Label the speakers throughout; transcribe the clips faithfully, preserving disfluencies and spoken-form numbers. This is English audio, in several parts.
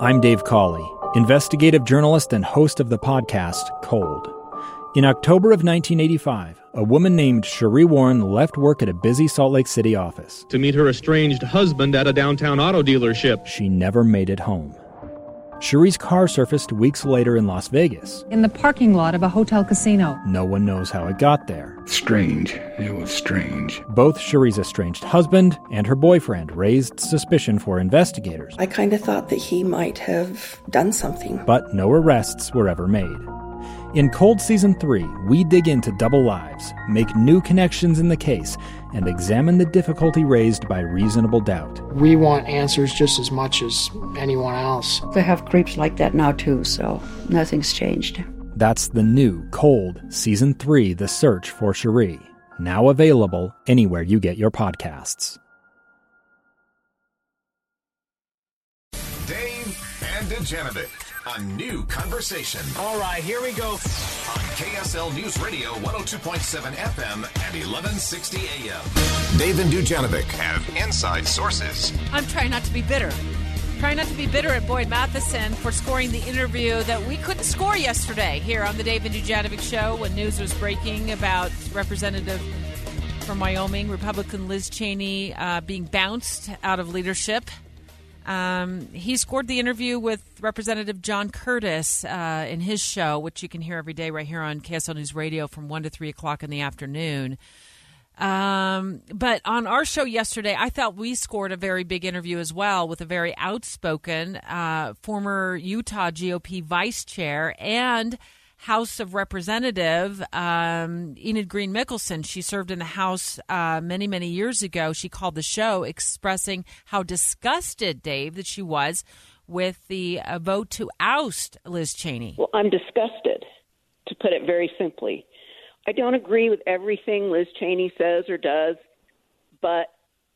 Speaker 1: I'm Dave Cawley, investigative journalist and host of the podcast Cold. In October of nineteen eighty-five, a woman named Sheree Warren left work at a busy Salt Lake City office
Speaker 2: to meet her estranged husband at a downtown auto dealership.
Speaker 1: She never made it home. Sheree's car surfaced weeks later in Las Vegas.
Speaker 3: In the parking lot of a hotel casino.
Speaker 1: No one knows how it got there.
Speaker 4: Strange. It was strange.
Speaker 1: Both Sheree's estranged husband and her boyfriend raised suspicion for investigators.
Speaker 5: I kind of thought that he might have done something.
Speaker 1: But no arrests were ever made. In Cold Season three, we dig into double lives, make new connections in the case, and examine the difficulty raised by reasonable doubt.
Speaker 6: We want answers just as much as anyone else.
Speaker 7: They have creeps like that now too, so nothing's changed.
Speaker 1: That's the new Cold Season three, The Search for Sheree, now available anywhere you get your podcasts.
Speaker 8: Dave and Dujanovic. A new conversation.
Speaker 9: All right, here we go.
Speaker 8: On K S L News Radio, one oh two point seven F M and eleven sixty A M. Dave and Dujanovic have inside sources.
Speaker 10: I'm trying not to be bitter. Trying not to be bitter at Boyd Matheson for scoring the interview that we couldn't score yesterday here on the Dave and Dujanovic Show when news was breaking about Representative from Wyoming, Republican Liz Cheney, uh, being bounced out of leadership. Um, he scored the interview with Representative John Curtis uh, in his show, which you can hear every day right here on K S L News Radio from one to three o'clock in the afternoon. Um, but on our show yesterday, I thought we scored a very big interview as well with a very outspoken uh, former Utah G O P vice chair and House of Representative um, Enid Green Mickelson. She served in the House uh, many, many years ago. She called the show expressing how disgusted, Dave, that she was with the uh, vote to oust Liz Cheney.
Speaker 11: Well, I'm disgusted, to put it very simply. I don't agree with everything Liz Cheney says or does, but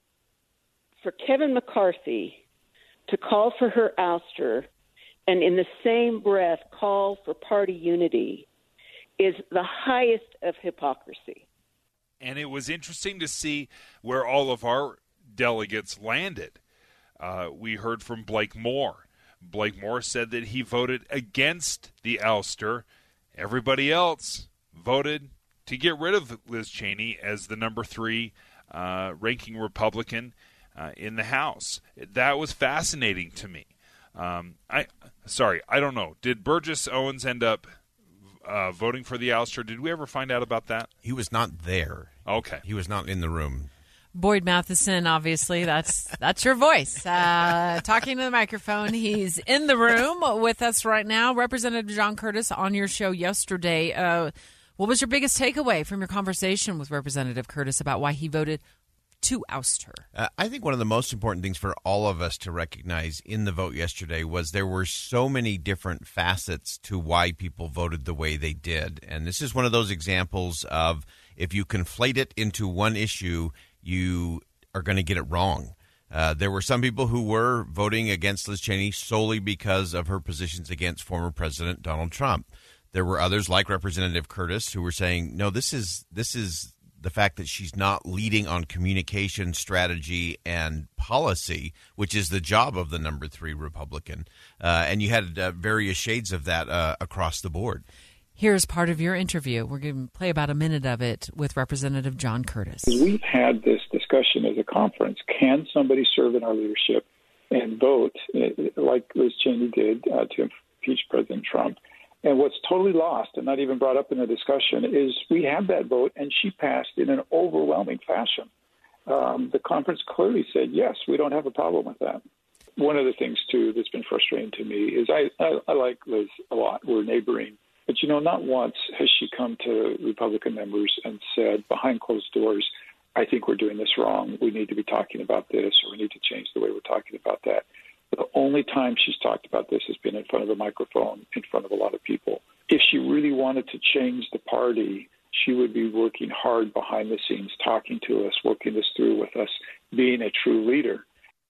Speaker 11: for Kevin McCarthy to call for her ouster and in the same breath call for party unity is the highest of hypocrisy.
Speaker 12: And it was interesting to see where all of our delegates landed. Uh, we heard from Blake Moore. Blake Moore said that he voted against the ouster. Everybody else voted to get rid of Liz Cheney as the number three uh, ranking Republican uh, in the House. That was fascinating to me. Um, I sorry, I don't know. Did Burgess Owens end up uh, voting for the ouster? Did we ever find out about that?
Speaker 13: He was not there.
Speaker 12: Okay,
Speaker 13: he was not in the room.
Speaker 10: Boyd Matheson, obviously, that's that's your voice. Uh, talking to the microphone. He's in the room with us right now. Representative John Curtis on your show yesterday. Uh, what was your biggest takeaway from your conversation with Representative Curtis about why he voted to oust her?
Speaker 13: Uh, I think one of the most important things for all of us to recognize in the vote yesterday was there were so many different facets to why people voted the way they did. And this is one of those examples of if you conflate it into one issue, you are going to get it wrong. Uh, there were some people who were voting against Liz Cheney solely because of her positions against former President Donald Trump. There were others like Representative Curtis who were saying, no, this is this is the fact that she's not leading on communication, strategy, and policy, which is the job of the number three Republican. Uh, and you had uh, various shades of that uh, across the board.
Speaker 10: Here's part of your interview. We're going to play about a minute of it with Representative John Curtis.
Speaker 14: We've had this discussion as a conference. Can somebody serve in our leadership and vote like Liz Cheney did uh, to impeach President Trump? And what's totally lost and not even brought up in the discussion is we had that vote, and she passed in an overwhelming fashion. Um, the conference clearly said, yes, we don't have a problem with that. One of the things, too, that's been frustrating to me is I, I, I like Liz a lot. We're neighboring. But, you know, not once has she come to Republican members and said, behind closed doors, I think we're doing this wrong. We need to be talking about this, or we need to change the way we're talking about that. The only time she's talked about this has been in front of a microphone, in front of a lot of people. If she really wanted to change the party, she would be working hard behind the scenes, talking to us, working this through with us, being a true leader.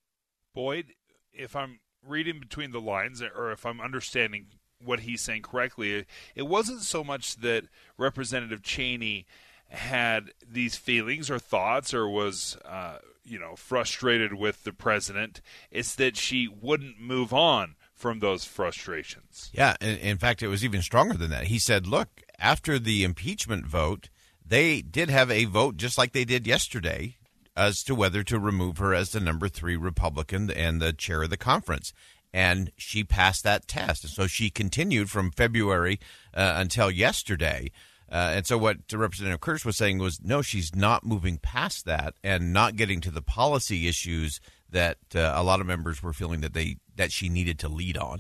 Speaker 12: Boyd, if I'm reading between the lines, or if I'm understanding what he's saying correctly, it wasn't so much that Representative Cheney had these feelings or thoughts or was, uh, you know, frustrated with the president. It's that she wouldn't move on from those frustrations.
Speaker 13: Yeah, in, in fact, it was even stronger than that. He said, look, after the impeachment vote, they did have a vote just like they did yesterday as to whether to remove her as the number three Republican and the chair of the conference. And she passed that test. And so she continued from February uh, until yesterday. Uh, and so what Representative Curtis was saying was, no, she's not moving past that and not getting to the policy issues that uh, a lot of members were feeling that they that she needed to lead on.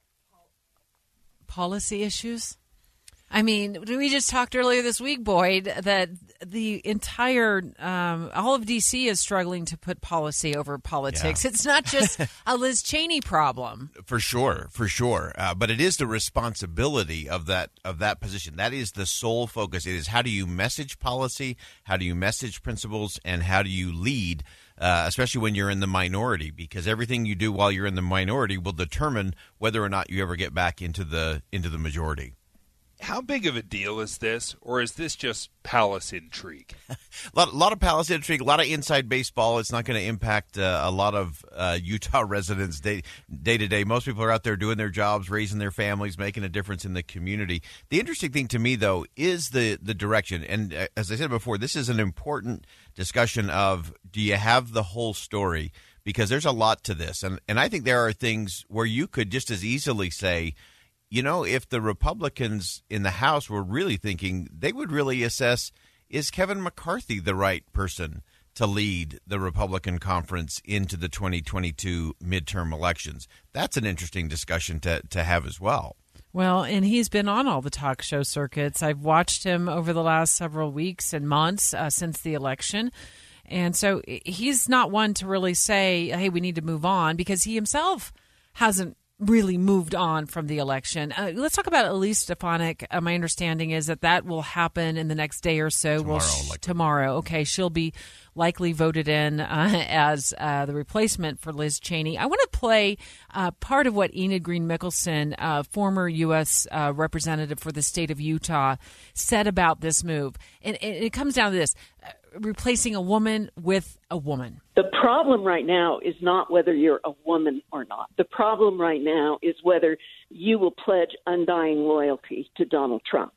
Speaker 10: Policy issues? I mean, we just talked earlier this week, Boyd, that the entire, um, all of D C is struggling to put policy over politics.
Speaker 13: Yeah.
Speaker 10: It's not just a Liz Cheney problem.
Speaker 13: For sure, for sure. Uh, but it is the responsibility of that of that position. That is the sole focus. It is how do you message policy, how do you message principles, and how do you lead, uh, especially when you're in the minority, because everything you do while you're in the minority will determine whether or not you ever get back into the into the majority.
Speaker 12: How big of a deal is this, or is this just palace intrigue?
Speaker 13: a, lot, a lot of palace intrigue, a lot of inside baseball. It's not going to impact uh, a lot of uh, Utah residents day, day to day. Most people are out there doing their jobs, raising their families, making a difference in the community. The interesting thing to me, though, is the, the direction. And uh, as I said before, this is an important discussion of, do you have the whole story? Because there's a lot to this. And, and I think there are things where you could just as easily say, you know, if the Republicans in the House were really thinking, they would really assess, is Kevin McCarthy the right person to lead the Republican conference into the twenty twenty-two midterm elections? That's an interesting discussion to, to have as well.
Speaker 10: Well, and he's been on all the talk show circuits. I've watched him over the last several weeks and months uh, since the election. And so he's not one to really say, hey, we need to move on, because he himself hasn't really moved on from the election. Uh, let's talk about Elise Stefanik. Uh, my understanding is that that will happen in the next day or so.
Speaker 13: Tomorrow.
Speaker 10: Well, sh- tomorrow. Okay, she'll be likely voted in uh, as uh, the replacement for Liz Cheney. I want to play uh, part of what Enid Green Mickelson, uh, former U S uh, representative for the state of Utah, said about this move. And, and it comes down to this. Uh, replacing a woman with a woman.
Speaker 11: The problem right now is not whether you're a woman or not. The problem right now is whether you will pledge undying loyalty to Donald Trump.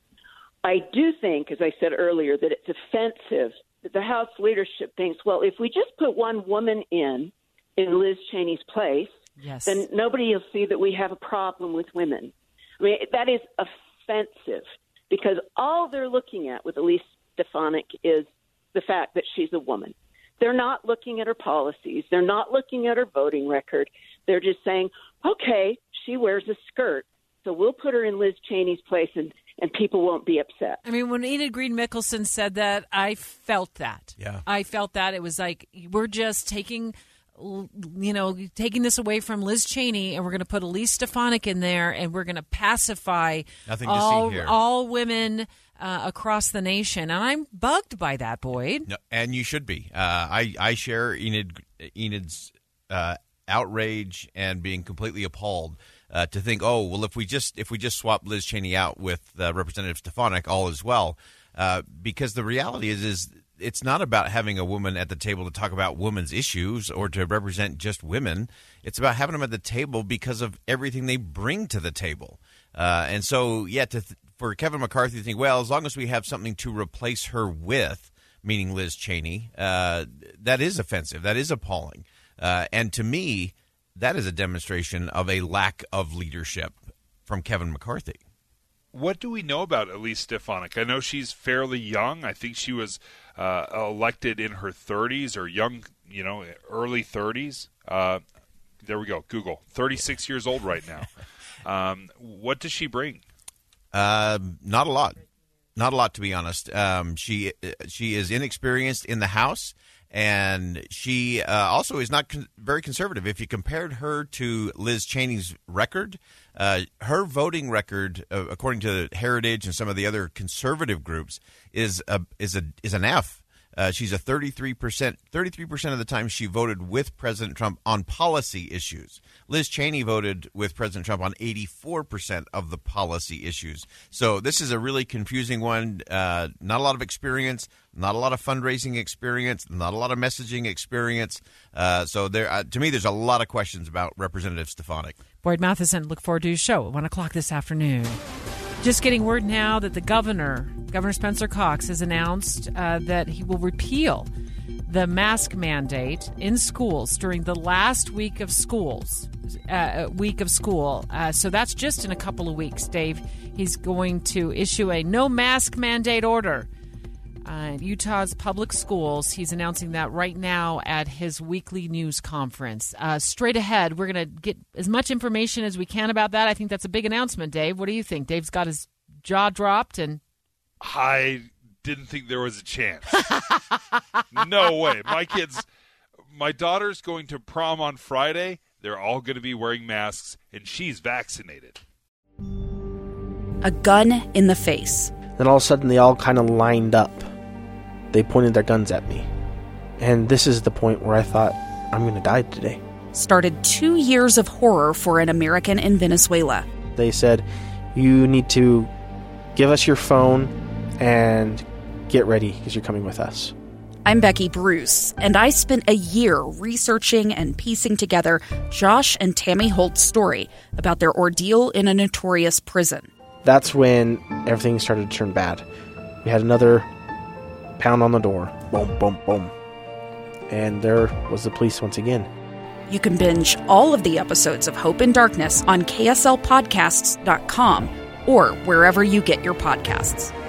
Speaker 11: I do think, as I said earlier, that it's offensive that the House leadership thinks, well, if we just put one woman in, in Liz Cheney's place,
Speaker 10: yes,
Speaker 11: then nobody will see that we have a problem with women. I mean, that is offensive, because all they're looking at with Elise Stefanik is the fact that she's a woman. They're not looking at her policies. They're not looking at her voting record. They're just saying, okay, she wears a skirt, so we'll put her in Liz Cheney's place, and, and people won't be upset.
Speaker 10: I mean, when Enid Green Mickelson said that, I felt that.
Speaker 13: Yeah.
Speaker 10: I felt that. It was like, we're just taking, you know, taking this away from Liz Cheney, and we're going to put Elise Stefanik in there, and we're going to pacify
Speaker 13: Nothing to
Speaker 10: all,
Speaker 13: see here.
Speaker 10: all women Uh, across the nation, and I'm bugged by that, Boyd.
Speaker 13: No, and you should be. Uh, I I share Enid Enid's uh, outrage and being completely appalled uh, to think, oh well, if we just if we just swap Liz Cheney out with uh, Representative Stefanik, all is well. Uh, because the reality is, is it's not about having a woman at the table to talk about women's issues or to represent just women. It's about having them at the table because of everything they bring to the table. Uh, and so, yeah, to th- for Kevin McCarthy to think, well, as long as we have something to replace her with, meaning Liz Cheney, uh, that is offensive. That is appalling. Uh, and to me, that is a demonstration of a lack of leadership from Kevin McCarthy.
Speaker 12: What do we know about Elise Stefanik? I know she's fairly young. I think she was uh, elected in her thirties or young, you know, early thirties. Uh, there we go. Google. thirty-six years old right now. Um, what does she bring?
Speaker 13: Uh, not a lot. Not a lot, to be honest. Um, she she is inexperienced in the House, and she uh, also is not con- very conservative. If you compared her to Liz Cheney's record, uh, her voting record, uh, according to Heritage and some of the other conservative groups, is a is a is an F. Uh, she's a thirty-three percent, thirty-three percent of the time she voted with President Trump on policy issues. Liz Cheney voted with President Trump on eighty-four percent of the policy issues. So this is a really confusing one. Uh, not a lot of experience, not a lot of fundraising experience, not a lot of messaging experience. Uh, so there, uh, to me, there's a lot of questions about Representative Stefanik.
Speaker 10: Boyd Matheson, look forward to his show at one o'clock this afternoon. Just getting word now that the governor, Governor Spencer Cox, has announced uh, that he will repeal the mask mandate in schools during the last week of schools, uh, week of school. Uh, so that's just in a couple of weeks, Dave. He's going to issue a no mask mandate order uh, in Utah's public schools. He's announcing that right now at his weekly news conference. Uh, straight ahead, we're going to get as much information as we can about that. I think that's a big announcement, Dave. What do you think? Dave's got his jaw dropped and...
Speaker 12: I didn't think there was a chance. No way. My kids, my daughter's going to prom on Friday. They're all going to be wearing masks, and she's vaccinated.
Speaker 9: A gun in the face.
Speaker 15: Then all of a sudden, they all kind of lined up. They pointed their guns at me. And this is the point where I thought, I'm going to die today.
Speaker 9: Started two years of horror for an American in Venezuela.
Speaker 15: They said, you need to give us your phone and get ready because you're coming with us.
Speaker 9: I'm Becky Bruce, and I spent a year researching and piecing together Josh and Tammy Holt's story about their ordeal in a notorious prison.
Speaker 15: That's when everything started to turn bad. We had another pound on the door. Boom, boom, boom. And there was the police once again.
Speaker 9: You can binge all of the episodes of Hope in Darkness on K S L podcasts dot com or wherever you get your podcasts.